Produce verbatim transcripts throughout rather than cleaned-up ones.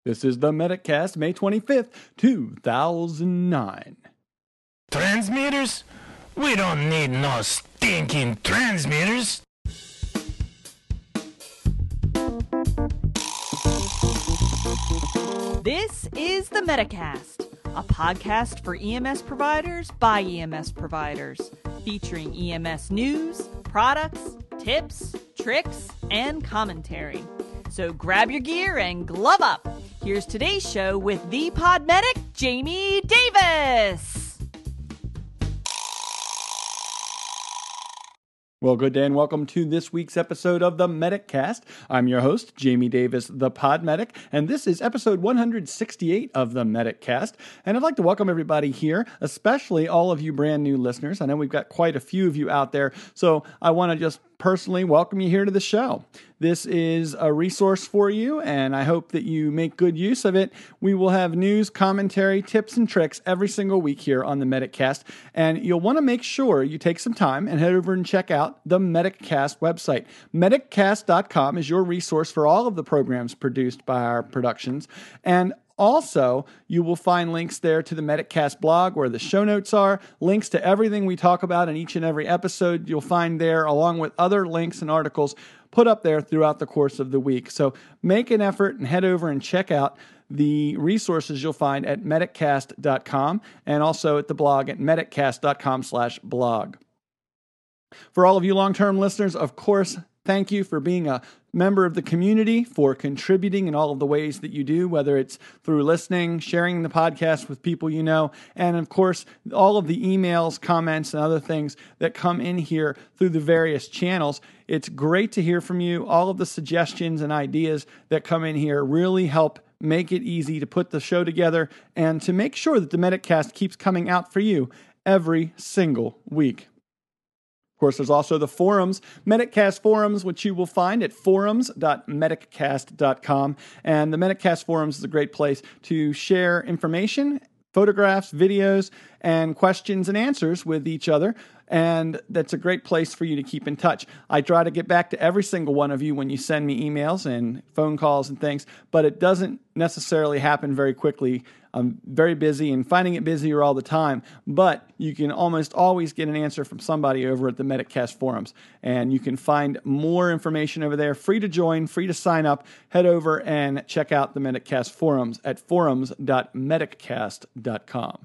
This is the Medicast, May twenty-fifth, two thousand nine. Transmitters? We don't need no stinking transmitters. This is the Medicast, a podcast for E M S providers by E M S providers, featuring E M S news, products, tips, tricks, and commentary. So grab your gear and glove up. Here's today's show with the pod medic, Jamie Davis. Well, good day and welcome to this week's episode of the Medicast. I'm your host, Jamie Davis, the Pod Medic, and this is episode one hundred sixty-eight of the Medicast. And I'd like to welcome everybody here, especially all of you brand new listeners. I know we've got quite a few of you out there, so I want to just personally welcome you here to the show. This is a resource for you, and I hope that you make good use of it. We will have news, commentary, tips, and tricks every single week here on the Medicast, and you'll want to make sure you take some time and head over and check out the Medicast website. Medicast dot com is your resource for all of the programs produced by our productions, and also, you will find links there to the Medicast blog where the show notes are, links to everything we talk about in each and every episode you'll find there, along with other links and articles put up there throughout the course of the week. So make an effort and head over and check out the resources you'll find at Medicast dot com and also at the blog at Medicast dot com slash blog. For all of you long-term listeners, of course, thank you for being a member of the community, for contributing in all of the ways that you do, whether it's through listening, sharing the podcast with people you know, and of course, all of the emails, comments, and other things that come in here through the various channels. It's great to hear from you. All of the suggestions and ideas that come in here really help make it easy to put the show together and to make sure that the Medicast keeps coming out for you every single week. Of course, there's also the forums, Medicast forums, which you will find at forums dot medicast dot com. And the Medicast forums is a great place to share information, photographs, videos, and questions and answers with each other. And that's a great place for you to keep in touch. I try to get back to every single one of you when you send me emails and phone calls and things, but it doesn't necessarily happen very quickly. I'm very busy and finding it busier all the time, but you can almost always get an answer from somebody over at the Medicast forums. And you can find more information over there, free to join, free to sign up. Head over and check out the Medicast forums at forums dot medicast dot com.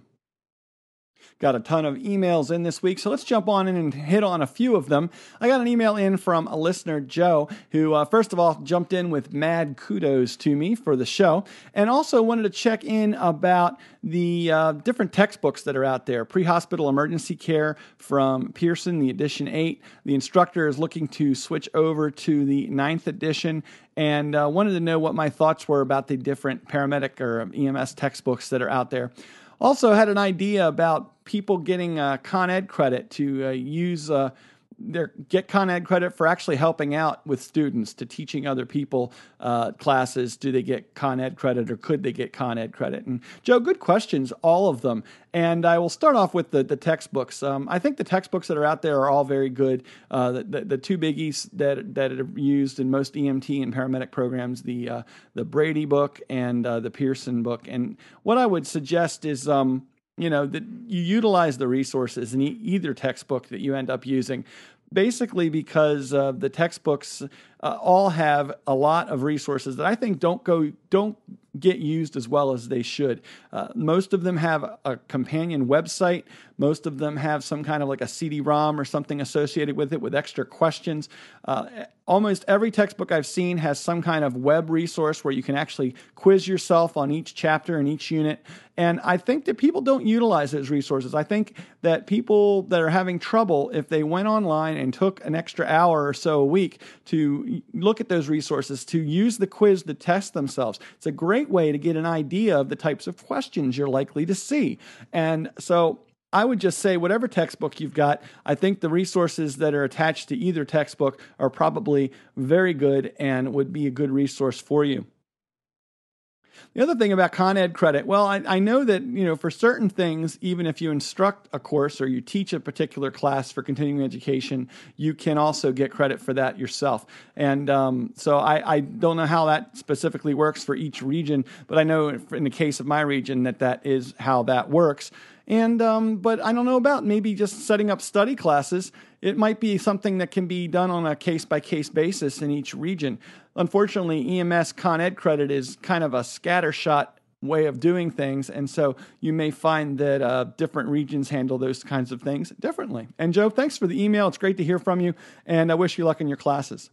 Got a ton of emails in this week, so let's jump on in and hit on a few of them. I got an email in from a listener, Joe, who uh, first of all jumped in with mad kudos to me for the show, and also wanted to check in about the uh, different textbooks that are out there. Pre-hospital emergency care from Pearson, the edition eight. The instructor is looking to switch over to the ninth edition, and uh, wanted to know what my thoughts were about the different paramedic or E M S textbooks that are out there. Also had an idea about people getting uh, Con Ed credit to uh, use uh, their get Con Ed credit for actually helping out with students, to teaching other people uh, classes. Do they get Con Ed credit, or could they get Con Ed credit? And Joe, good questions, all of them. And I will start off with the, the textbooks. Um, I think the textbooks that are out there are all very good. Uh, the, the, the two biggies that that are used in most E M T and paramedic programs, the uh, the Brady book and uh, the Pearson book. And what I would suggest is, um, you know, that you utilize the resources in e- either textbook that you end up using. Basically because uh, the textbooks uh, all have a lot of resources that I think don't go don't get used as well as they should. Uh, most of them have a companion website. Most of them have some kind of like a C D ROM or something associated with it with extra questions. Uh, almost every textbook I've seen has some kind of web resource where you can actually quiz yourself on each chapter and each unit. And I think that people don't utilize those resources. I think that people that are having trouble, if they went online and took an extra hour or so a week to look at those resources, to use the quiz to test themselves, it's a great way to get an idea of the types of questions you're likely to see. And so I would just say whatever textbook you've got, I think the resources that are attached to either textbook are probably very good and would be a good resource for you. The other thing about Con Ed credit, well, I, I know that, you know, for certain things, even if you instruct a course or you teach a particular class for continuing education, you can also get credit for that yourself. And um, so I, I don't know how that specifically works for each region, but I know in the case of my region that that is how that works. And um, but I don't know about maybe just setting up study classes. It might be something that can be done on a case-by-case basis in each region. Unfortunately, E M S Con Ed credit is kind of a scattershot way of doing things, and so you may find that uh, different regions handle those kinds of things differently. And Joe, thanks for the email. It's great to hear from you, and I wish you luck in your classes.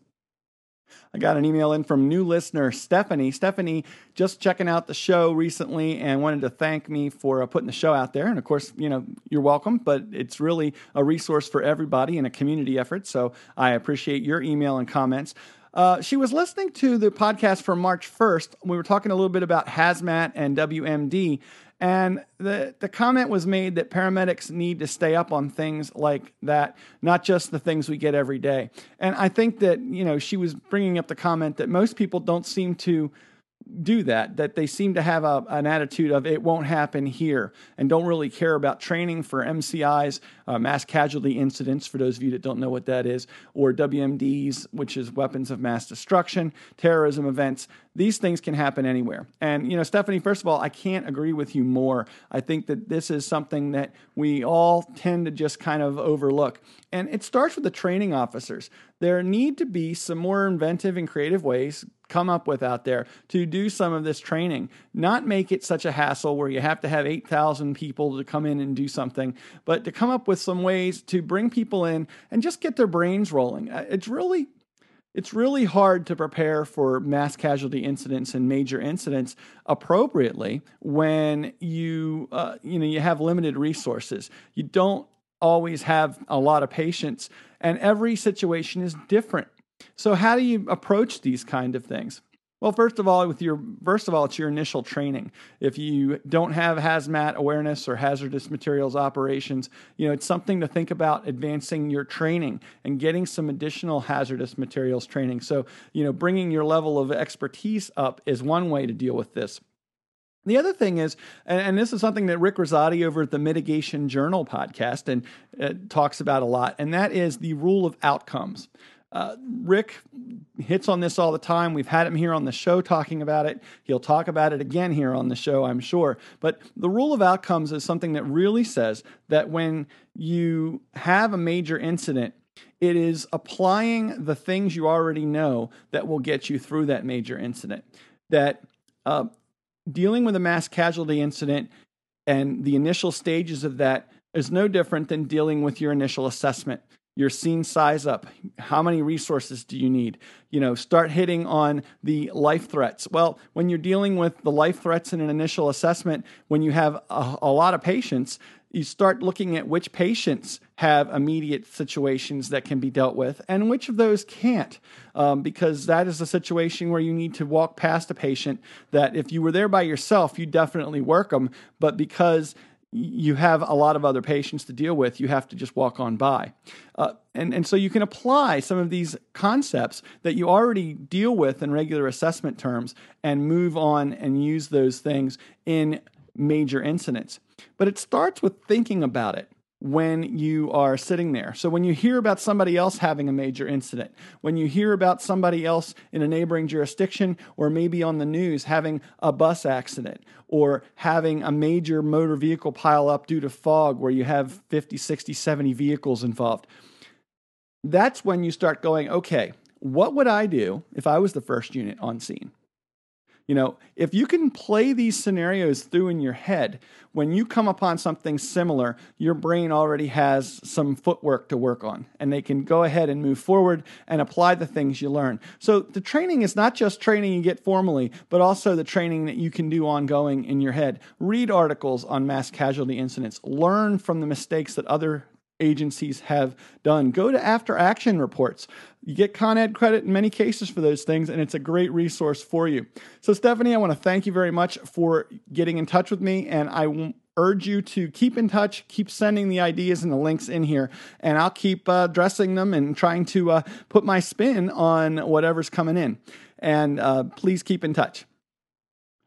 I got an email in from new listener Stephanie. Stephanie just checking out the show recently and wanted to thank me for uh, putting the show out there. And of course, you know, you're welcome, but it's really a resource for everybody and a community effort. So I appreciate your email and comments. Uh, she was listening to the podcast from March first. We were talking a little bit about hazmat and W M D. And the, the comment was made that paramedics need to stay up on things like that, not just the things we get every day. And I think that, you know, she was bringing up the comment that most people don't seem to do that, that they seem to have a, an attitude of it won't happen here and don't really care about training for M C Is, uh, mass casualty incidents, for those of you that don't know what that is, or W M Ds, which is weapons of mass destruction, terrorism events. These things can happen anywhere. And, you know, Stephanie, first of all, I can't agree with you more. I think that this is something that we all tend to just kind of overlook. And it starts with the training officers. There need to be some more inventive and creative ways come up with out there to do some of this training, not make it such a hassle where you have to have eight thousand people to come in and do something, but to come up with some ways to bring people in and just get their brains rolling. It's really It's really hard to prepare for mass casualty incidents and major incidents appropriately when you, uh, you know, you have limited resources. You don't always have a lot of patience, and every situation is different. So how do you approach these kind of things? Well, first of all, with your first of all, it's your initial training. If you don't have hazmat awareness or hazardous materials operations, you know, it's something to think about advancing your training and getting some additional hazardous materials training. So, you know, bringing your level of expertise up is one way to deal with this. The other thing is, and, and this is something that Rick Rosati over at the Mitigation Journal podcast and uh, talks about a lot, and that is the rule of outcomes. Uh, Rick hits on this all the time. We've had him here on the show talking about it. He'll talk about it again here on the show, I'm sure. But the rule of outcomes is something that really says that when you have a major incident, it is applying the things you already know that will get you through that major incident. That uh, dealing with a mass casualty incident and the initial stages of that is no different than dealing with your initial assessment. Your scene size up. How many resources do you need? You know, start hitting on the life threats. Well, when you're dealing with the life threats in an initial assessment, when you have a, a lot of patients, you start looking at which patients have immediate situations that can be dealt with and which of those can't, um, because that is a situation where you need to walk past a patient that if you were there by yourself, you definitely work them, but because you have a lot of other patients to deal with, you have to just walk on by. Uh, and, and so you can apply some of these concepts that you already deal with in regular assessment terms and move on and use those things in major incidents. But it starts with thinking about it when you are sitting there. So when you hear about somebody else having a major incident, when you hear about somebody else in a neighboring jurisdiction or maybe on the news having a bus accident or having a major motor vehicle pile up due to fog where you have fifty, sixty, seventy vehicles involved, that's when you start going, okay, what would I do if I was the first unit on scene? You know, if you can play these scenarios through in your head, when you come upon something similar, your brain already has some footwork to work on, and they can go ahead and move forward and apply the things you learn. So the training is not just training you get formally, but also the training that you can do ongoing in your head. Read articles on mass casualty incidents. Learn from the mistakes that other agencies have done. Go to after action reports. You get Con Ed credit in many cases for those things, and it's a great resource for you. So Stephanie, I want to thank you very much for getting in touch with me, and I w- urge you to keep in touch, keep sending the ideas and the links in here, and I'll keep uh, addressing them and trying to uh, put my spin on whatever's coming in. And uh, please keep in touch.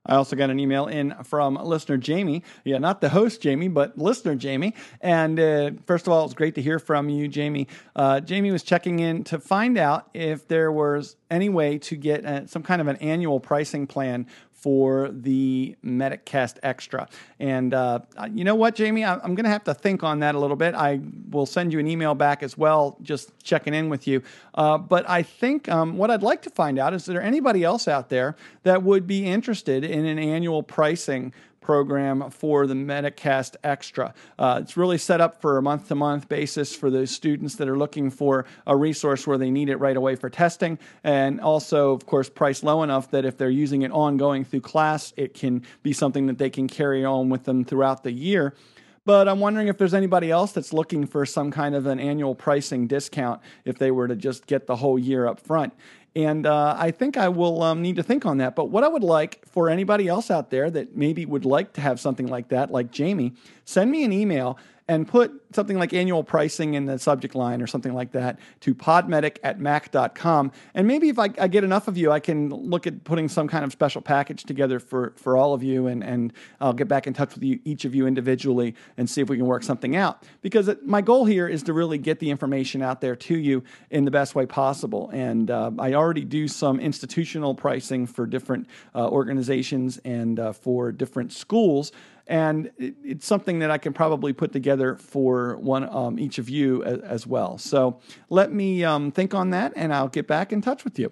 I also got an email in from listener Jamie. Yeah, not the host Jamie, but listener Jamie. And uh, first of all, it's great to hear from you, Jamie. Uh, Jamie was checking in to find out if there was any way to get uh, some kind of an annual pricing plan for the MedicCast Extra. And uh, you know what, Jamie? I, I'm going to have to think on that a little bit. I will send you an email back as well, just checking in with you. Uh, but I think um, what I'd like to find out is, is there anybody else out there that would be interested in an annual pricing program for the MedicCast Extra. Uh, it's really set up for a month-to-month basis for those students that are looking for a resource where they need it right away for testing, and also, of course, priced low enough that if they're using it ongoing through class, it can be something that they can carry on with them throughout the year. But I'm wondering if there's anybody else that's looking for some kind of an annual pricing discount if they were to just get the whole year up front. And uh, I think I will um, need to think on that. But what I would like for anybody else out there that maybe would like to have something like that, like Jamie, send me an email and put something like annual pricing in the subject line or something like that to podmedic at mac dot com. And maybe if I, I get enough of you, I can look at putting some kind of special package together for, for all of you, and, and I'll get back in touch with you, each of you individually, and see if we can work something out. Because it, my goal here is to really get the information out there to you in the best way possible. And uh, I already do some institutional pricing for different uh, organizations and uh, for different schools. And it, it's something that I can probably put together for one um, each of you as, as well. So let me um, think on that, and I'll get back in touch with you.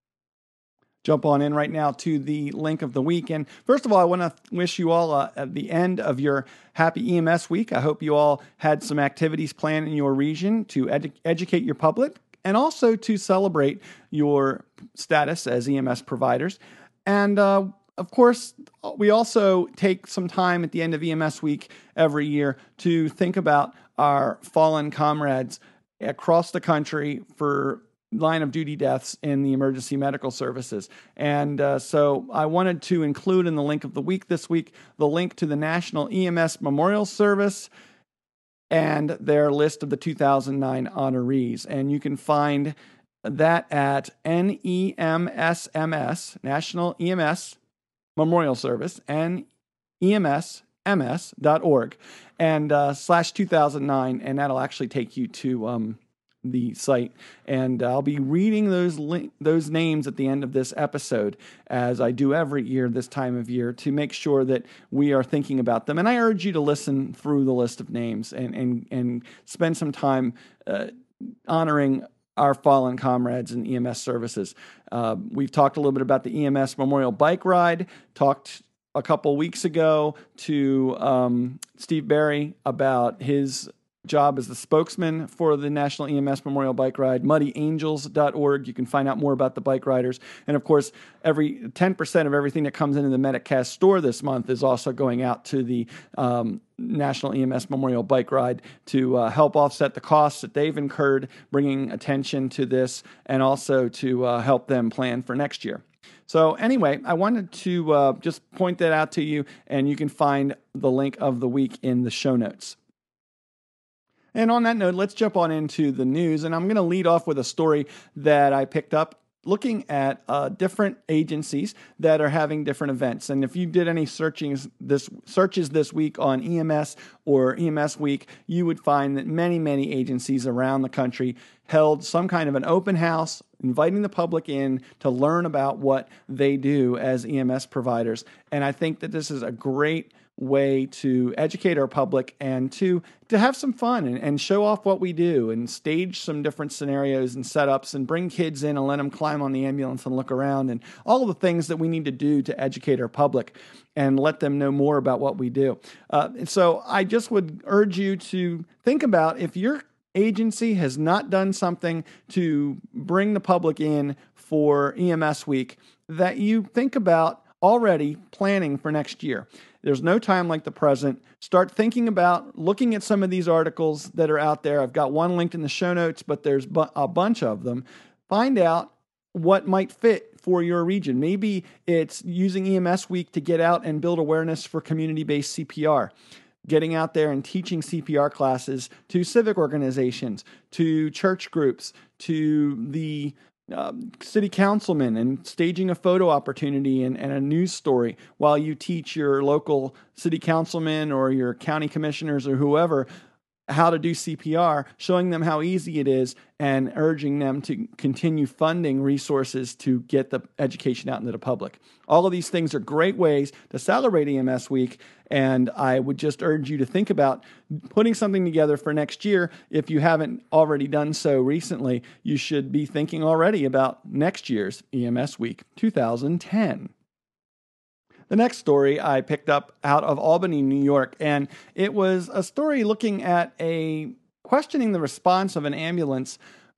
Jump on in right now to the link of the week. And first of all, I want to wish you all uh, at the end of your happy E M S week. I hope you all had some activities planned in your region to edu- educate your public and also to celebrate your status as E M S providers. And uh, Of course, we also take some time at the end of E M S week every year to think about our fallen comrades across the country for line of duty deaths in the emergency medical services. And uh, so I wanted to include in the link of the week this week the link to the National E M S Memorial Service and their list of the two thousand nine honorees. And you can find that at N E M S M S, National E M S Memorial Service, N E M S M S dot org, and uh, slash two thousand nine, and that'll actually take you to um, the site. And I'll be reading those li- those names at the end of this episode, as I do every year this time of year, to make sure that we are thinking about them. And I urge you to listen through the list of names and and and spend some time uh, honoring our fallen comrades in E M S services. Uh, we've talked a little bit about the E M S Memorial Bike Ride, talked a couple weeks ago to um, Steve Barry about his job as the spokesman for the National E M S Memorial Bike Ride, muddy angels dot org. You can find out more about the bike riders. And of course, every ten percent of everything that comes into the MedicCast store this month is also going out to the um, National E M S Memorial Bike Ride to uh, help offset the costs that they've incurred, bringing attention to this, and also to uh, help them plan for next year. So anyway, I wanted to uh, just point that out to you, and you can find the link of the week in the show notes. And on that note, let's jump on into the news. And I'm going to lead off with a story that I picked up looking at uh, different agencies that are having different events. And if you did any searchings this searches this week on E M S or E M S Week, you would find that many, many agencies around the country held some kind of an open house, inviting the public in to learn about what they do as E M S providers. And I think that this is a great way to educate our public and to to have some fun and, and show off what we do and stage some different scenarios and setups and bring kids in and let them climb on the ambulance and look around and all the things that we need to do to educate our public and let them know more about what we do. Uh, so I just would urge you to think about if your agency has not done something to bring the public in for E M S week, that you think about already planning for next year. There's no time like the present. Start thinking about looking at some of these articles that are out there. I've got one linked in the show notes, but there's bu- a bunch of them. Find out what might fit for your region. Maybe it's using E M S Week to get out and build awareness for community-based C P R. Getting out there and teaching C P R classes to civic organizations, to church groups, to the uh, city councilmen and staging a photo opportunity and, and a news story while you teach your local city councilmen or your county commissioners or whoever how to do C P R, showing them how easy it is and urging them to continue funding resources to get the education out into the public. All of these things are great ways to celebrate E M S Week, and I would just urge you to think about putting something together for next year. If you haven't already done so recently, you should be thinking already about next year's E M S Week two thousand ten. The next story I picked up out of Albany, New York, and it was a story looking at a questioning the response of an ambulance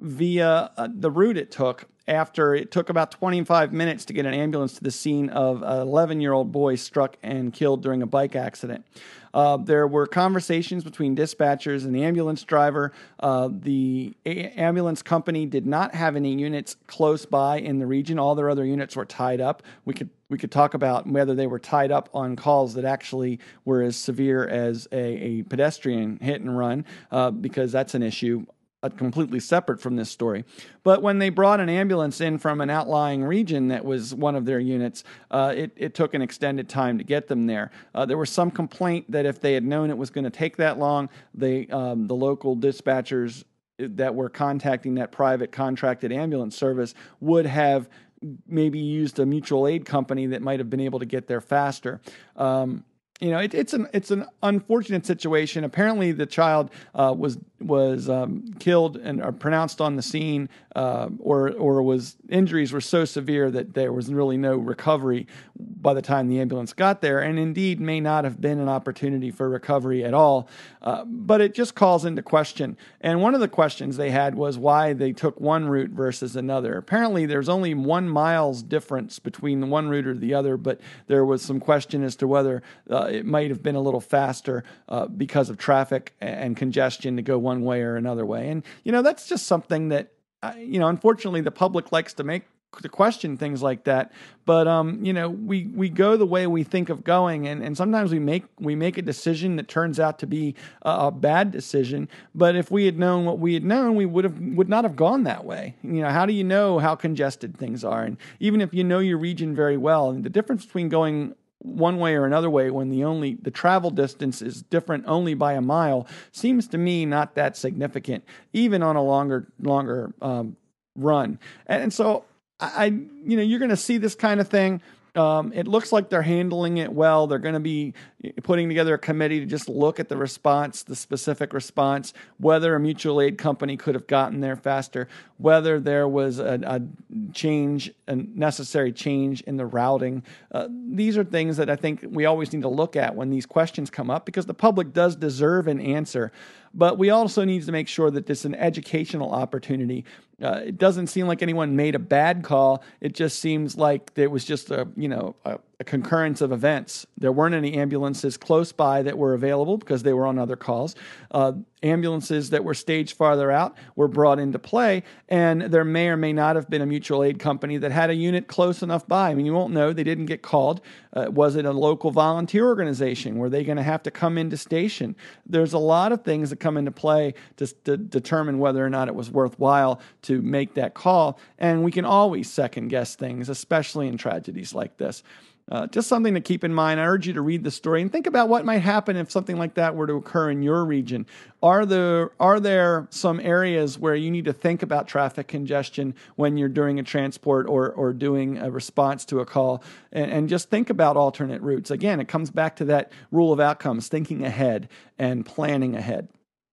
via uh, the route it took after it took about twenty-five minutes to get an ambulance to the scene of an eleven-year-old boy struck and killed during a bike accident. Uh, there were conversations between dispatchers and the ambulance driver. Uh, the a- ambulance company did not have any units close by in the region. All their other units were tied up. We could we could talk about whether they were tied up on calls that actually were as severe as a, a pedestrian hit and run, uh, because that's an issue completely separate from this story. But when they brought an ambulance in from an outlying region that was one of their units, uh, it, it took an extended time to get them there. Uh, there was some complaint that if they had known it was going to take that long, they, um, the local dispatchers that were contacting that private contracted ambulance service would have maybe used a mutual aid company that might have been able to get there faster. Um, You know, it, it's an it's an unfortunate situation. Apparently, the child uh, was was um, killed and or pronounced on the scene, uh, or or was injuries were so severe that there was really no recovery by the time the ambulance got there, and indeed may not have been an opportunity for recovery at all. Uh, but it just calls into question. And one of the questions they had was why they took one route versus another. Apparently, there's only one mile's difference between the one route or the other, but there was some question as to whether uh, it might have been a little faster uh, because of traffic and congestion to go one way or another way. And, you know, that's just something that, uh, you know, unfortunately the public likes to make to question things like that. But, um, you know, we, we go the way we think of going. And, and sometimes we make we make a decision that turns out to be a, a bad decision. But if we had known what we had known, we would have would not have gone that way. You know, how do you know how congested things are? And even if you know your region very well, and the difference between going one way or another way when the only the travel distance is different only by a mile seems to me not that significant, even on a longer longer um, run. And, and so I, you know, you're going to see this kind of thing. Um, it looks like they're handling it well. They're going to be putting together a committee to just look at the response, the specific response, whether a mutual aid company could have gotten there faster, whether there was a, a change, a necessary change in the routing. Uh, these are things that I think we always need to look at when these questions come up, because the public does deserve an answer. But we also need to make sure that this is an educational opportunity. Uh, it doesn't seem like anyone made a bad call. It just seems like there was just a, you know, a, a concurrence of events. There weren't any ambulances close by that were available because they were on other calls. Uh, ambulances that were staged farther out were brought into play, and there may or may not have been a mutual aid company that had a unit close enough by. I mean, you won't know. They didn't get called. Uh, was it a local volunteer organization? Were they going to have to come into station? There's a lot of things that come into play to, to determine whether or not it was worthwhile to make that call, and we can always second guess things, especially in tragedies like this. Uh, just something to keep in mind. I urge you to read the story and think about what might happen if something like that were to occur in your region. Are there are there some areas where you need to think about traffic congestion when you're doing a transport or or doing a response to a call? And, and just think about alternate routes. Again, it comes back to that rule of outcomes, thinking ahead and planning ahead.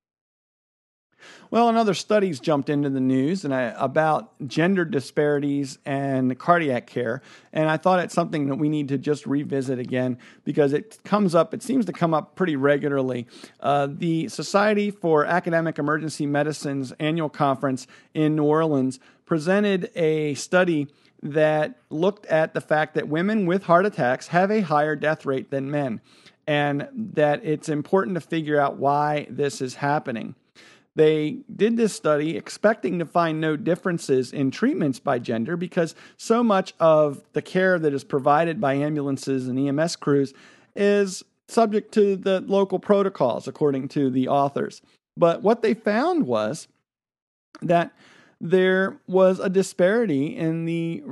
Well, another studies jumped into the news and I, about gender disparities and cardiac care, and I thought it's something that we need to just revisit again because it comes up, it seems to come up pretty regularly. Uh, the Society for Academic Emergency Medicine's annual conference in New Orleans presented a study that looked at the fact that women with heart attacks have a higher death rate than men, and that it's important to figure out why this is happening. They did this study expecting to find no differences in treatments by gender because so much of the care that is provided by ambulances and E M S crews is subject to the local protocols, according to the authors. But what they found was that there was a disparity in the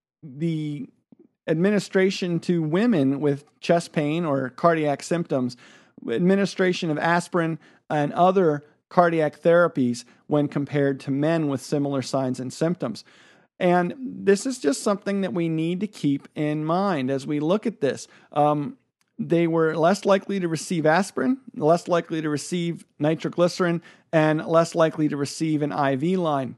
the administration to women with chest pain or cardiac symptoms, administration of aspirin and other cardiac therapies when compared to men with similar signs and symptoms. And this is just something that we need to keep in mind as we look at this. Um, they were less likely to receive aspirin, less likely to receive nitroglycerin, and less likely to receive an I V line.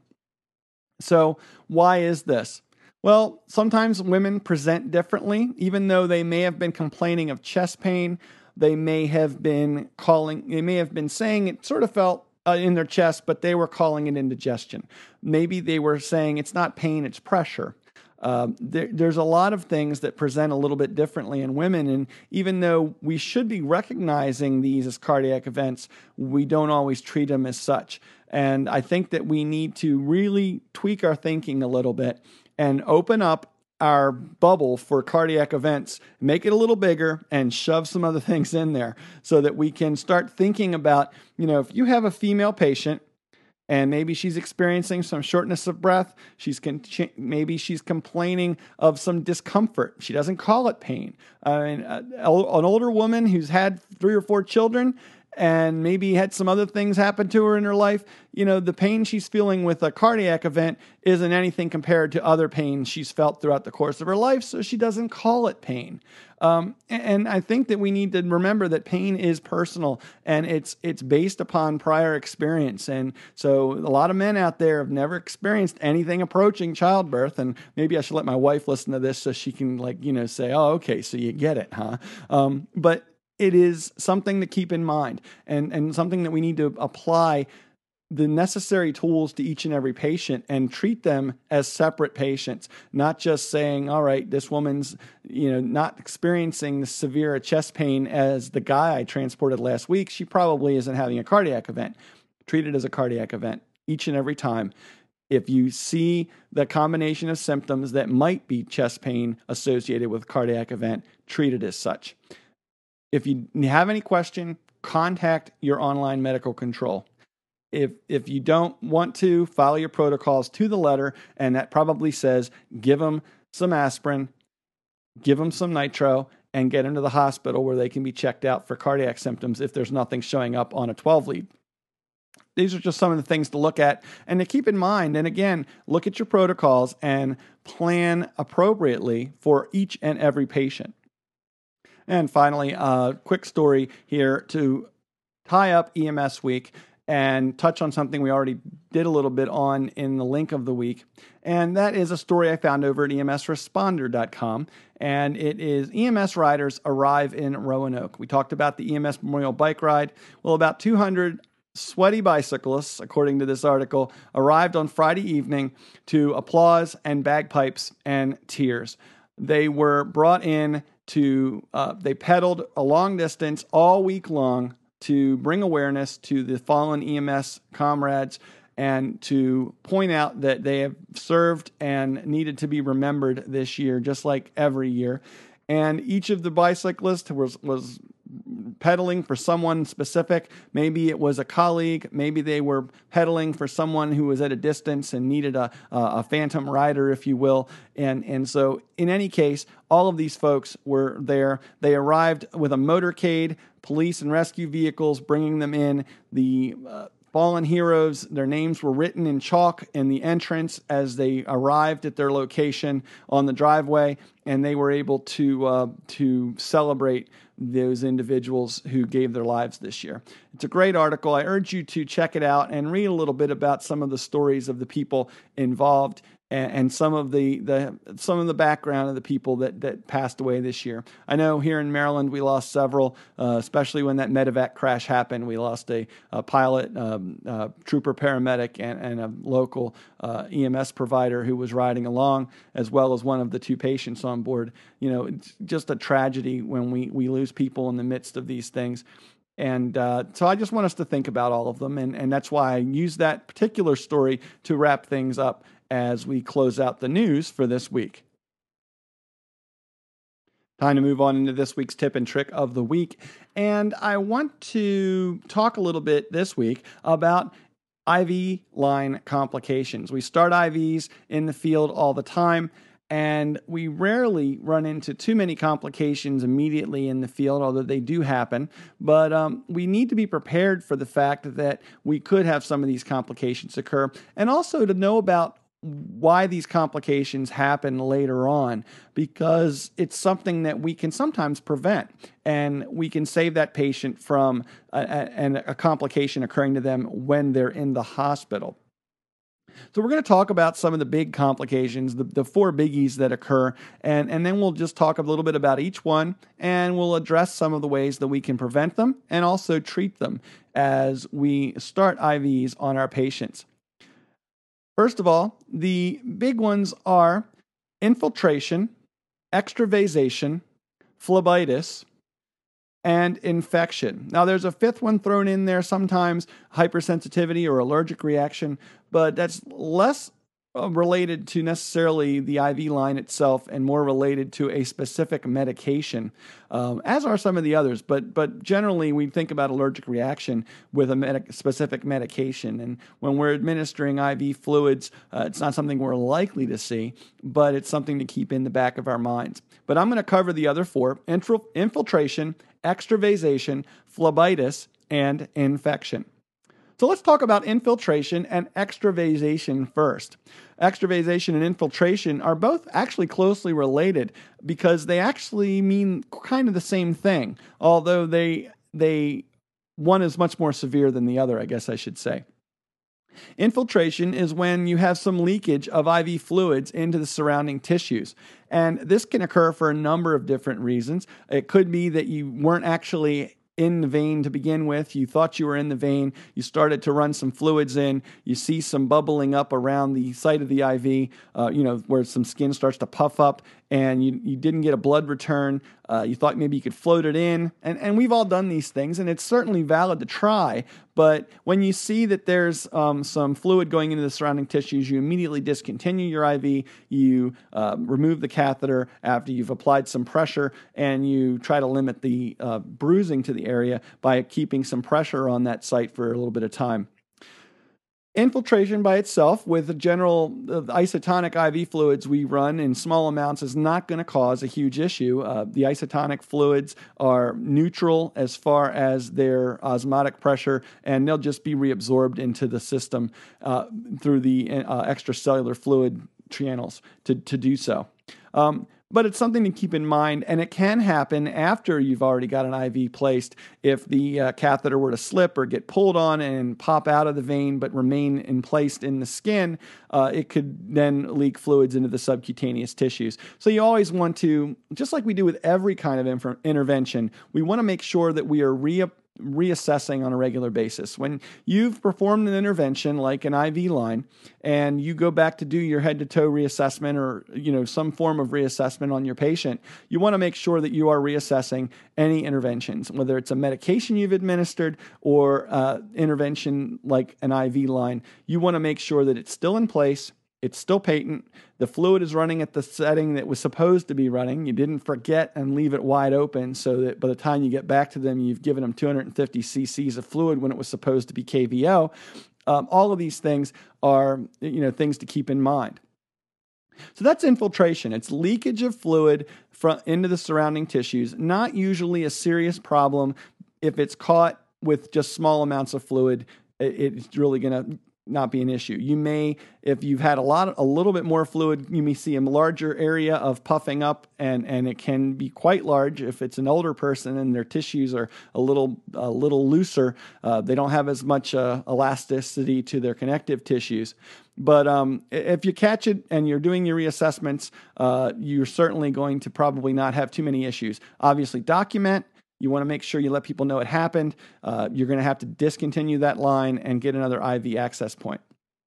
So why is this? Well, sometimes women present differently. Even though they may have been complaining of chest pain, they may have been calling, they may have been saying it sort of felt uh, in their chest, but they were calling it indigestion. Maybe they were saying it's not pain, it's pressure. Uh, there, there's a lot of things that present a little bit differently in women, and even though we should be recognizing these as cardiac events, we don't always treat them as such. And I think that we need to really tweak our thinking a little bit and open up our bubble for cardiac events, make it a little bigger, and shove some other things in there so that we can start thinking about, you know, if you have a female patient and maybe she's experiencing some shortness of breath, she's con- maybe she's complaining of some discomfort. She doesn't call it pain. I mean, an older woman who's had three or four children and maybe had some other things happen to her in her life, you know, the pain she's feeling with a cardiac event isn't anything compared to other pain she's felt throughout the course of her life, so she doesn't call it pain. Um, and I think that we need to remember that pain is personal, and it's it's based upon prior experience. And so a lot of men out there have never experienced anything approaching childbirth, and maybe I should let my wife listen to this so she can, like, you know, say, oh, okay, so you get it, huh? Um, but it is something to keep in mind, and, and something that we need to apply the necessary tools to each and every patient and treat them as separate patients, not just saying, all right, this woman's, you know, not experiencing the severe chest pain as the guy I transported last week. She probably isn't having a cardiac event. Treat it as a cardiac event each and every time. If you see the combination of symptoms that might be chest pain associated with cardiac event, treat it as such. If you have any question, contact your online medical control. If if you don't want to, follow your protocols to the letter, and that probably says give them some aspirin, give them some nitro, and get them to the hospital where they can be checked out for cardiac symptoms if there's nothing showing up on a twelve lead. These are just some of the things to look at and to keep in mind. And again, look at your protocols and plan appropriately for each and every patient. And finally, a quick story here to tie up E M S week and touch on something we already did a little bit on in the link of the week. And that is a story I found over at E M S responder dot com. And it is E M S riders arrive in Roanoke. We talked about the E M S Memorial Bike Ride. Well, about two hundred sweaty bicyclists, according to this article, arrived on Friday evening to applause and bagpipes and tears. They were brought in to, uh, they pedaled a long distance all week long to bring awareness to the fallen E M S comrades and to point out that they have served and needed to be remembered this year, just like every year. And each of the bicyclists was, was pedaling for someone specific. Maybe it was a colleague. Maybe they were pedaling for someone who was at a distance and needed a, a phantom rider, if you will. And, and so in any case, all of these folks were there. They arrived with a motorcade, police and rescue vehicles bringing them in. The uh, fallen heroes, their names were written in chalk in the entrance as they arrived at their location on the driveway, and they were able to uh, to celebrate those individuals who gave their lives this year. It's a great article. I urge you to check it out and read a little bit about some of the stories of the people involved and, and some of the, the some of the background of the people that, that passed away this year. I know here in Maryland we lost several, uh, especially when that medevac crash happened. We lost a, a pilot, um, uh, trooper paramedic, and, and a local uh, E M S provider who was riding along, as well as one of the two patients on board. You know, it's just a tragedy when we, we lose people in the midst of these things. And uh, so I just want us to think about all of them. And, and that's why I use that particular story to wrap things up as we close out the news for this week. Time to move on into this week's tip and trick of the week. And I want to talk a little bit this week about I V line complications. We start I Vs in the field all the time, and we rarely run into too many complications immediately in the field, although they do happen. But um, we need to be prepared for the fact that we could have some of these complications occur, and also to know about why these complications happen later on, because it's something that we can sometimes prevent, and we can save that patient from a, a, a complication occurring to them when they're in the hospital. So we're going to talk about some of the big complications, the, the four biggies that occur, and, and then we'll just talk a little bit about each one, and we'll address some of the ways that we can prevent them and also treat them as we start I Vs on our patients. First of all, the big ones are infiltration, extravasation, phlebitis, and infection. Now, there's a fifth one thrown in there sometimes, hypersensitivity or allergic reaction, but that's less uh, related to necessarily the I V line itself and more related to a specific medication, um, as are some of the others. But but generally, we think about allergic reaction with a medic- specific medication. And when we're administering I V fluids, uh, it's not something we're likely to see, but it's something to keep in the back of our minds. But I'm going to cover the other four: infil- infiltration, extravasation, phlebitis, and infection. So let's talk about infiltration and extravasation first. Extravasation and infiltration are both actually closely related because they actually mean kind of the same thing, although they they one is much more severe than the other, I guess I should say. Infiltration is when you have some leakage of I V fluids into the surrounding tissues. And this can occur for a number of different reasons. It could be that you weren't actually in the vein to begin with. You thought you were in the vein. You started to run some fluids in. You see some bubbling up around the site of the I V, uh, you know, where some skin starts to puff up, and you, you didn't get a blood return. Uh, you thought maybe you could float it in. And, and we've all done these things, and it's certainly valid to try. But when you see that there's um, some fluid going into the surrounding tissues, you immediately discontinue your I V. You uh, remove the catheter after you've applied some pressure, and you try to limit the uh, bruising to the area by keeping some pressure on that site for a little bit of time. Infiltration by itself with the general uh, isotonic I V fluids we run in small amounts is not going to cause a huge issue. Uh, the isotonic fluids are neutral as far as their osmotic pressure, and they'll just be reabsorbed into the system uh, through the uh, extracellular fluid channels to, to do so. Um, But it's something to keep in mind, and it can happen after you've already got an I V placed. If the uh, catheter were to slip or get pulled on and pop out of the vein but remain in placed in the skin, uh, it could then leak fluids into the subcutaneous tissues. So you always want to, just like we do with every kind of inf- intervention, we want to make sure that we are re- reassessing on a regular basis. When you've performed an intervention like an I V line and you go back to do your head-to-toe reassessment or you know some form of reassessment on your patient, you want to make sure that you are reassessing any interventions, whether it's a medication you've administered or uh, intervention like an I V line. You want to make sure that it's still in place, it's still patent, the fluid is running at the setting that was supposed to be running. You didn't forget and leave it wide open so that by the time you get back to them, you've given them two hundred fifty cc's of fluid when it was supposed to be K V O. Um, all of these things are, you know, things to keep in mind. So that's infiltration. It's leakage of fluid from, into the surrounding tissues, not usually a serious problem. If it's caught with just small amounts of fluid, it, it's really going to not be an issue. You may, if you've had a lot, a little bit more fluid, you may see a larger area of puffing up, and, and it can be quite large if it's an older person and their tissues are a little, a little looser. Uh, they don't have as much uh, elasticity to their connective tissues. But um, if you catch it and you're doing your reassessments, uh, you're certainly going to probably not have too many issues. Obviously, document. You want to make sure you let people know it happened. Uh, you're going to have to discontinue that line and get another I V access point.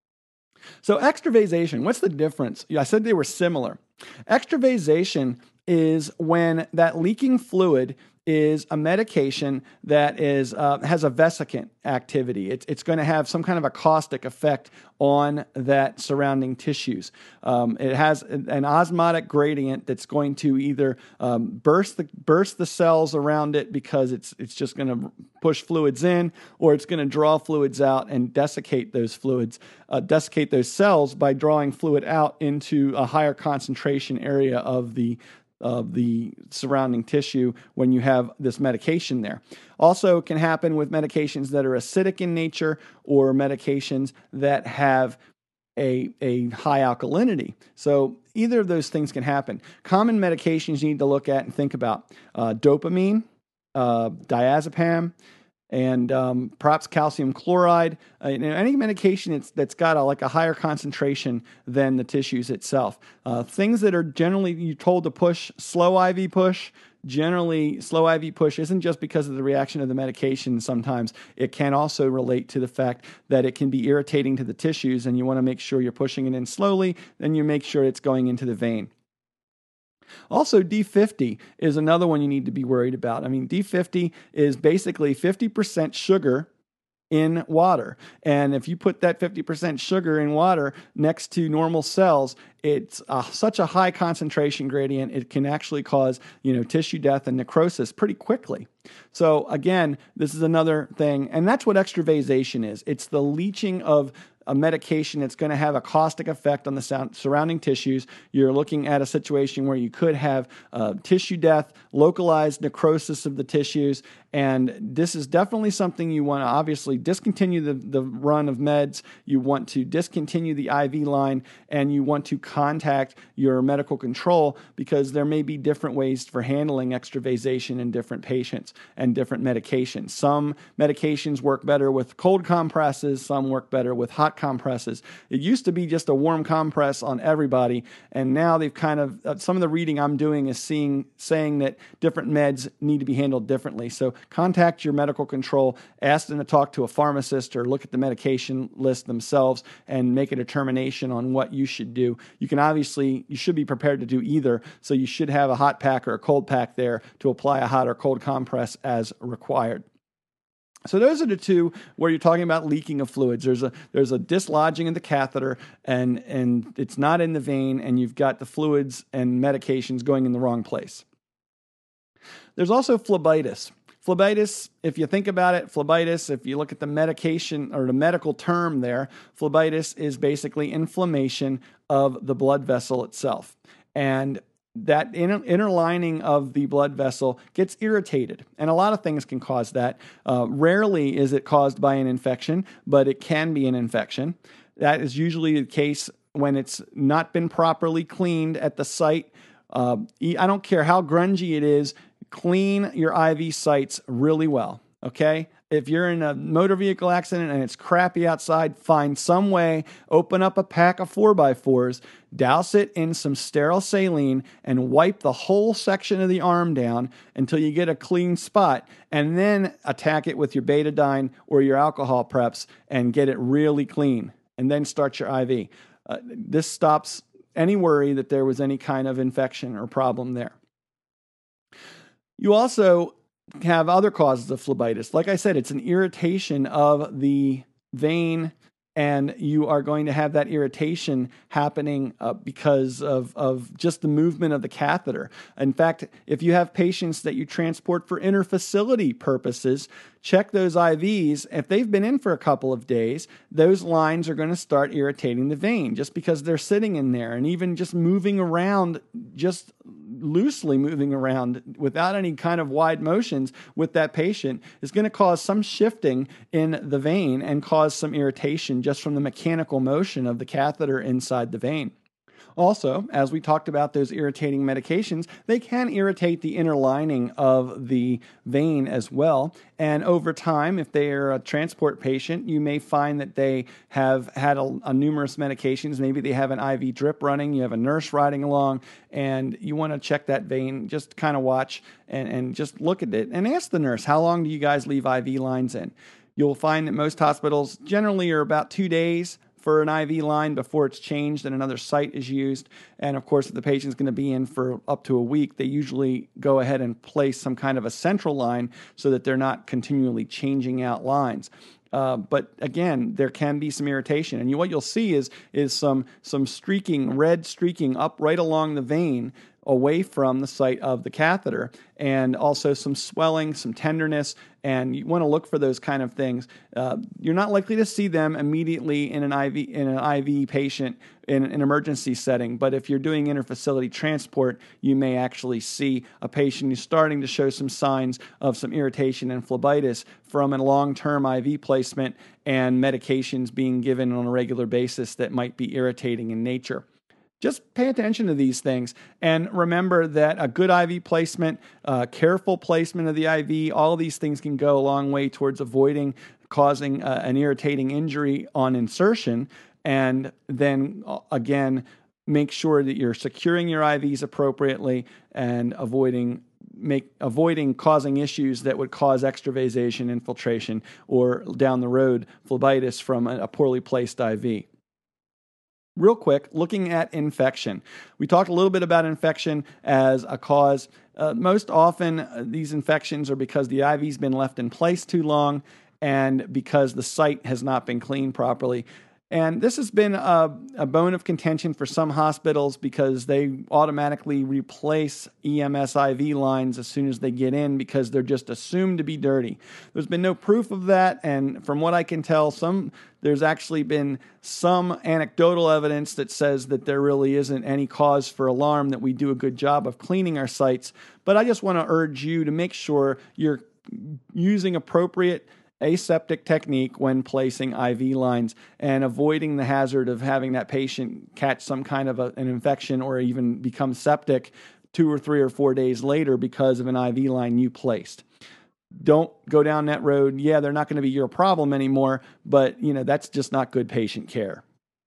So extravasation, what's the difference? I said they were similar. Extravasation is when that leaking fluid is a medication that is uh, has a vesicant activity. It's it's going to have some kind of a caustic effect on that surrounding tissues. Um, it has an osmotic gradient that's going to either um, burst the burst the cells around it because it's it's just going to push fluids in, or it's going to draw fluids out and desiccate those fluids, uh, desiccate those cells by drawing fluid out into a higher concentration area of the of the surrounding tissue when you have this medication there. Also, it can happen with medications that are acidic in nature or medications that have a, a high alkalinity. So either of those things can happen. Common medications you need to look at and think about: uh, dopamine, uh, diazepam, and um, perhaps calcium chloride. Uh, you know, any medication that's, that's got a, like a higher concentration than the tissues itself. Uh, things that are generally you're told to push, slow I V push. Generally, slow I V push isn't just because of the reaction of the medication. Sometimes it can also relate to the fact that it can be irritating to the tissues, and you want to make sure you're pushing it in slowly, then you make sure it's going into the vein. Also, D fifty is another one you need to be worried about. I mean, D fifty is basically fifty percent sugar in water. And if you put that fifty percent sugar in water next to normal cells, it's uh, such a high concentration gradient, it can actually cause, you know, tissue death and necrosis pretty quickly. So again, this is another thing, and that's what extravasation is. It's the leaching of a medication that's going to have a caustic effect on the sound, surrounding tissues. You're looking at a situation where you could have uh, tissue death, localized necrosis of the tissues, and this is definitely something you want to obviously discontinue the, the run of meds. You want to discontinue the I V line, and you want to contact your medical control because there may be different ways for handling extravasation in different patients and different medications. Some medications work better with cold compresses, some work better with hot compresses. It used to be just a warm compress on everybody, and now they've kind of, uh, some of the reading I'm doing is seeing saying that different meds need to be handled differently. So contact your medical control, ask them to talk to a pharmacist or look at the medication list themselves and make a determination on what you should do. You can obviously, you should be prepared to do either, so you should have a hot pack or a cold pack there to apply a hot or cold compress as required. So those are the two where you're talking about leaking of fluids. There's a there's a dislodging of the catheter, and and it's not in the vein, and you've got the fluids and medications going in the wrong place. There's also phlebitis. Phlebitis, if you think about it, phlebitis, if you look at the medication or the medical term there, phlebitis is basically inflammation of the blood vessel itself. And that inner, inner lining of the blood vessel gets irritated, and a lot of things can cause that. Uh, rarely is it caused by an infection, but it can be an infection. That is usually the case when it's not been properly cleaned at the site. Uh, I don't care how grungy it is, clean your I V sites really well, okay? If you're in a motor vehicle accident and it's crappy outside, find some way, open up a pack of four by fours, douse it in some sterile saline, and wipe the whole section of the arm down until you get a clean spot, and then attack it with your betadine or your alcohol preps and get it really clean, and then start your I V. Uh, this stops any worry that there was any kind of infection or problem there. You also have other causes of phlebitis. Like I said, it's an irritation of the vein, and you are going to have that irritation happening uh, because of, of just the movement of the catheter. In fact, if you have patients that you transport for interfacility purposes, check those I Vs. If they've been in for a couple of days, those lines are going to start irritating the vein just because they're sitting in there, and even just moving around, just loosely moving around without any kind of wide motions with that patient is going to cause some shifting in the vein and cause some irritation just from the mechanical motion of the catheter inside the vein. Also, as we talked about those irritating medications, they can irritate the inner lining of the vein as well. And over time, if they are a transport patient, you may find that they have had a, a numerous medications. Maybe they have an I V drip running, you have a nurse riding along, and you want to check that vein, just kind of watch and, and just look at it and ask the nurse, how long do you guys leave I V lines in? You'll find that most hospitals generally are about two days for an I V line before it's changed and another site is used. And of course, if the patient's going to be in for up to a week, they usually go ahead and place some kind of a central line so that they're not continually changing out lines. Uh, but again, there can be some irritation, and you, what you'll see is is some some streaking, red streaking up right along the vein away from the site of the catheter, and also some swelling, some tenderness, and you want to look for those kind of things. Uh, you're not likely to see them immediately in an I V in an I V patient in an emergency setting, but if you're doing interfacility transport, you may actually see a patient who's starting to show some signs of some irritation and phlebitis from a long-term I V placement and medications being given on a regular basis that might be irritating in nature. Just pay attention to these things and remember that a good I V placement, uh, careful placement of the I V, all of these things can go a long way towards avoiding causing uh, an irritating injury on insertion. And then uh, again, make sure that you're securing your I Vs appropriately and avoiding make avoiding causing issues that would cause extravasation, infiltration, or down the road phlebitis from a, a poorly placed I V. Real quick, looking at infection. We talked a little bit about infection as a cause. Uh, most often, uh, these infections are because the I V's been left in place too long and because the site has not been cleaned properly. And this has been a, a bone of contention for some hospitals because they automatically replace E M S I V lines as soon as they get in because they're just assumed to be dirty. There's been no proof of that, and from what I can tell, some there's actually been some anecdotal evidence that says that there really isn't any cause for alarm, that we do a good job of cleaning our sites. But I just want to urge you to make sure you're using appropriate aseptic technique when placing I V lines and avoiding the hazard of having that patient catch some kind of a, an infection or even become septic two or three or four days later because of an I V line you placed. Don't go down that road. Yeah, they're not going to be your problem anymore, but you know that's just not good patient care.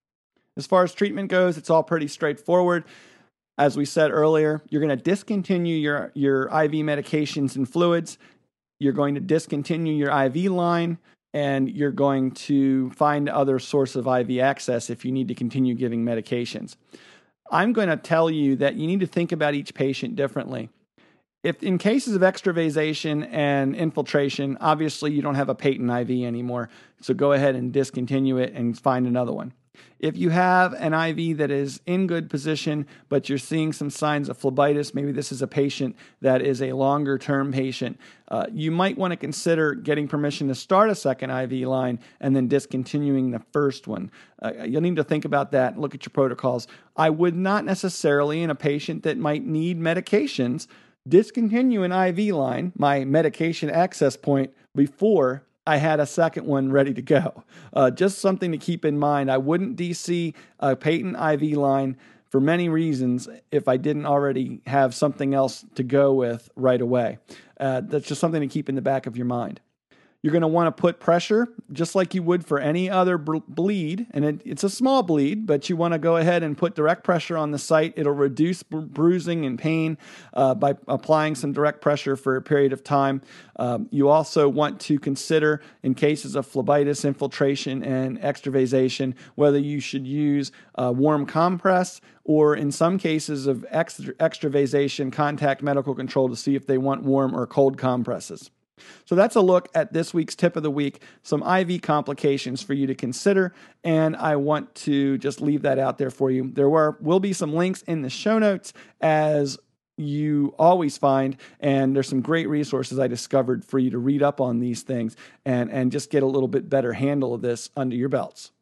As far as treatment goes, it's all pretty straightforward. As we said earlier, you're going to discontinue your, your I V medications and fluids. You're going to discontinue your I V line, and you're going to find other source of I V access if you need to continue giving medications. I'm going to tell you that you need to think about each patient differently. If in cases of extravasation and infiltration, obviously you don't have a patent I V anymore, so go ahead and discontinue it and find another one. If you have an I V that is in good position, but you're seeing some signs of phlebitis, maybe this is a patient that is a longer-term patient, uh, you might want to consider getting permission to start a second I V line and then discontinuing the first one. Uh, you'll need to think about that, look at your protocols. I would not necessarily, in a patient that might need medications, discontinue an I V line, my medication access point, before I had a second one ready to go. Uh, just something to keep in mind. I wouldn't D C a patent I V line for many reasons if I didn't already have something else to go with right away. Uh, that's just something to keep in the back of your mind. You're going to want to put pressure, just like you would for any other bleed, and it, it's a small bleed, but you want to go ahead and put direct pressure on the site. It'll reduce bru- bruising and pain uh, by applying some direct pressure for a period of time. Um, you also want to consider, in cases of phlebitis, infiltration, and extravasation, whether you should use a warm compress or, in some cases of extra- extravasation, contact medical control to see if they want warm or cold compresses. So that's a look at this week's tip of the week, some I V complications for you to consider, and I want to just leave that out there for you. There were, will be some links in the show notes, as you always find, and there's some great resources I discovered for you to read up on these things and, and just get a little bit better handle of this under your belts.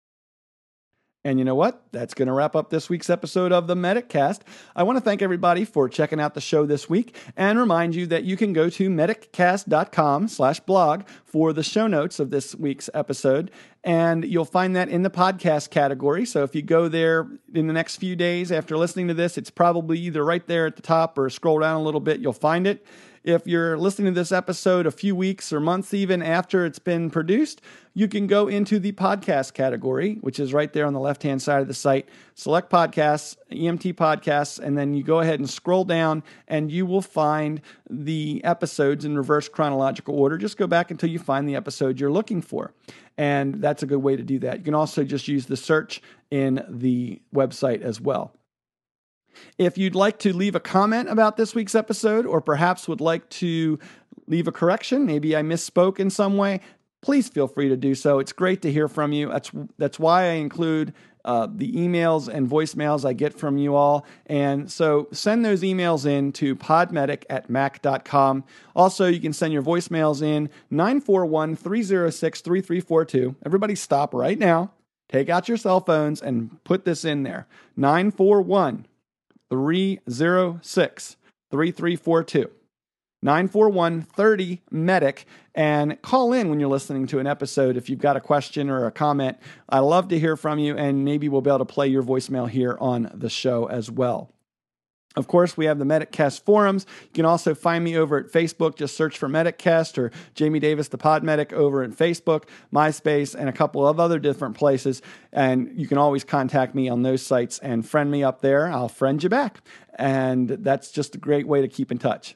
And you know what? That's going to wrap up this week's episode of the MedicCast. I want to thank everybody for checking out the show this week and remind you that you can go to mediccast.com slash blog for the show notes of this week's episode. And you'll find that in the podcast category. So if you go there in the next few days after listening to this, it's probably either right there at the top or scroll down a little bit, you'll find it. If you're listening to this episode a few weeks or months even after it's been produced, you can go into the podcast category, which is right there on the left-hand side of the site. Select podcasts, E M T podcasts, and then you go ahead and scroll down and you will find the episodes in reverse chronological order. Just go back until you find the episode you're looking for. And that's a good way to do that. You can also just use the search in the website as well. If you'd like to leave a comment about this week's episode, or perhaps would like to leave a correction, maybe I misspoke in some way, please feel free to do so. It's great to hear from you. That's that's why I include uh, the emails and voicemails I get from you all. And so send those emails in to podmedic at mac dot com. Also, you can send your voicemails in nine four one, three oh six, three three four two. Everybody stop right now. Take out your cell phones and put this in there. nine four one, three oh six, three three four two. nine four one, thirty, MEDIC, and call in when you're listening to an episode if you've got a question or a comment. I love to hear from you, and maybe we'll be able to play your voicemail here on the show as well. Of course, we have the MedicCast forums. You can also find me over at Facebook. Just search for MedicCast or Jamie Davis, the Pod Medic, over at Facebook, MySpace, and a couple of other different places. And you can always contact me on those sites and friend me up there. I'll friend you back. And that's just a great way to keep in touch.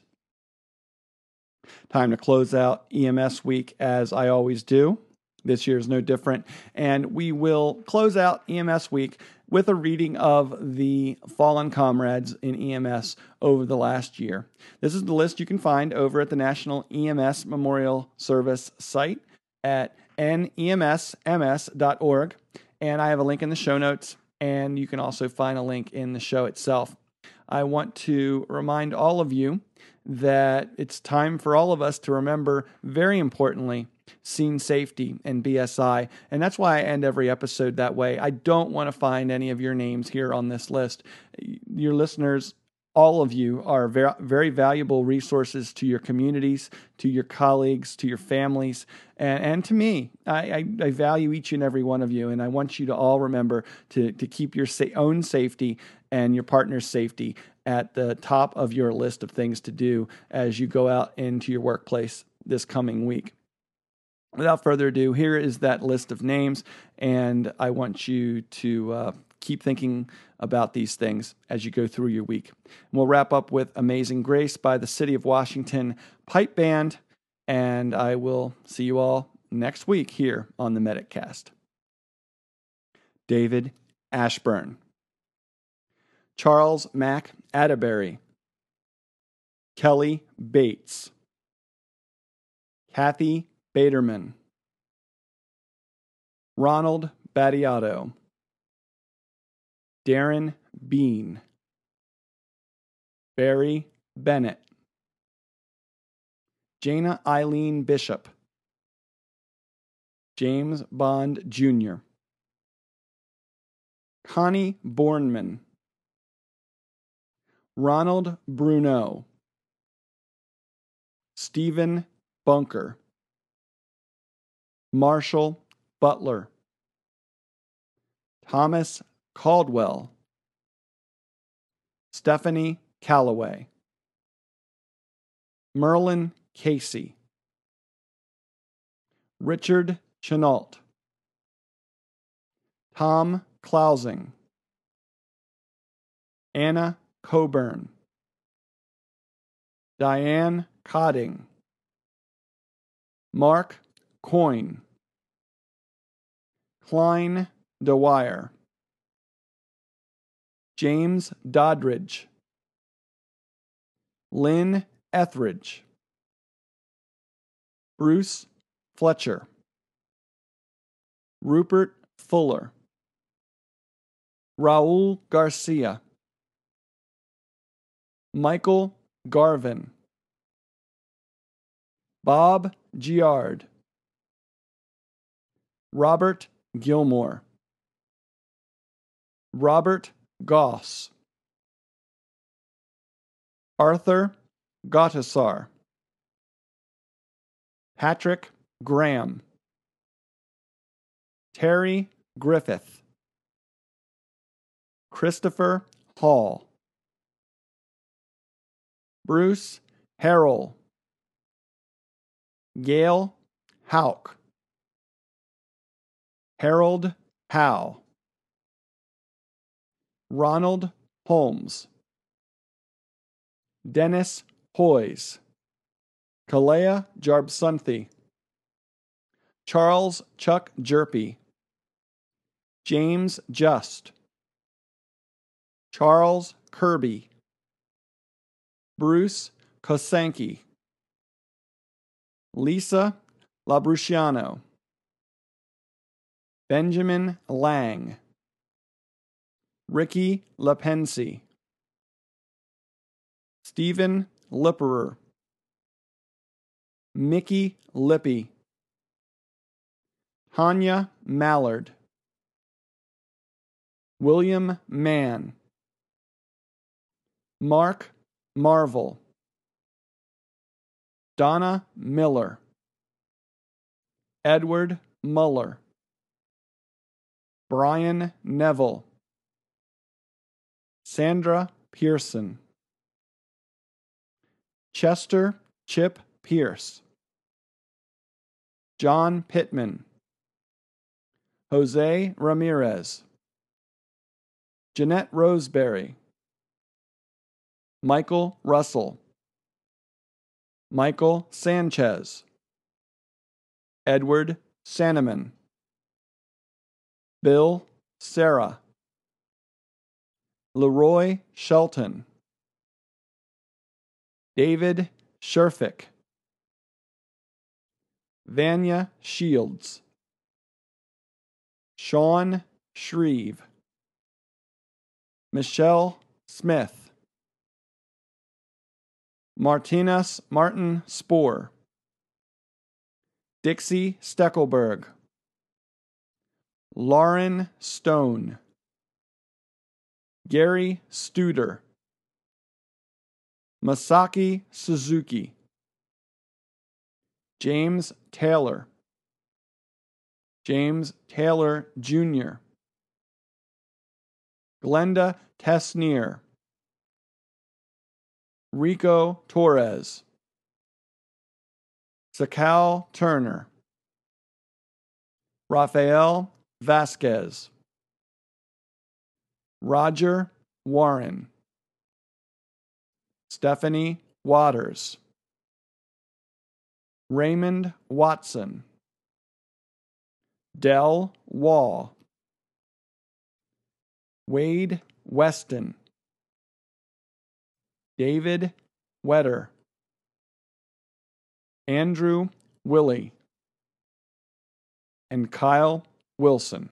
Time to close out E M S week as I always do. This year is no different. And we will close out E M S week with a reading of the fallen comrades in E M S over the last year. This is the list you can find over at the National E M S Memorial Service site at N E M S M S dot org. And I have a link in the show notes, and you can also find a link in the show itself. I want to remind all of you that it's time for all of us to remember, very importantly, scene safety and B S I. And that's why I end every episode that way. I don't want to find any of your names here on this list. Your listeners, all of you, are very, very valuable resources to your communities, to your colleagues, to your families, and, and to me. I, I, I value each and every one of you, and I want you to all remember to, to keep your sa- own safety and your partner's safety at the top of your list of things to do as you go out into your workplace this coming week. Without further ado, here is that list of names, and I want you to uh, keep thinking about these things as you go through your week. We'll wrap up with Amazing Grace by the City of Washington Pipe Band, and I will see you all next week here on the MedicCast. David Ashburn, Charles Mack Atterbury, Kelly Bates, Kathy Baderman, Ronald Battiato, Darren Bean, Barry Bennett, Jana Eileen Bishop, James Bond Junior, Connie Bornman, Ronald Bruno, Stephen Bunker, Marshall Butler, Thomas Caldwell, Stephanie Calloway, Merlin Casey, Richard Chenault, Tom Clousing, Anna Coburn, Diane Codding, Mark Coyne, Klein Dwyer, James Doddridge, Lynn Etheridge, Bruce Fletcher, Rupert Fuller, Raul Garcia, Michael Garvin, Bob Giard, Robert Gilmore, Robert Goss, Arthur Gottasar, Patrick Graham, Terry Griffith, Christopher Hall, Bruce Harrell, Gail Hauk, Harold Howe, Ronald Holmes, Dennis Hoyes, Kalea Jarbsunthi, Charles Chuck Jerpy, James Just, Charles Kirby, Bruce Kosanke, Lisa Labrusciano, Benjamin Lang, Ricky Lapensi, Stephen Lipperer, Mickey Lippy, Hanya Mallard, William Mann, Mark Marvel, Donna Miller, Edward Muller, Brian Neville, Sandra Pearson, Chester Chip Pierce, John Pittman, Jose Ramirez, Jeanette Roseberry, Michael Russell, Michael Sanchez, Edward Sanneman, Bill Sarah, Leroy Shelton, David Sherfick, Vanya Shields, Sean Shreve, Michelle Smith, Martinus Martin Spohr, Dixie Steckelberg, Lauren Stone, Gary Studer, Masaki Suzuki, James Taylor, James Taylor Junior, Glenda Tesnier, Rico Torres, Sakal Turner, Rafael Vasquez, Roger Warren, Stephanie Waters, Raymond Watson, Del Wall, Wade Weston, David Wetter, Andrew Willie, and Kyle Wilson.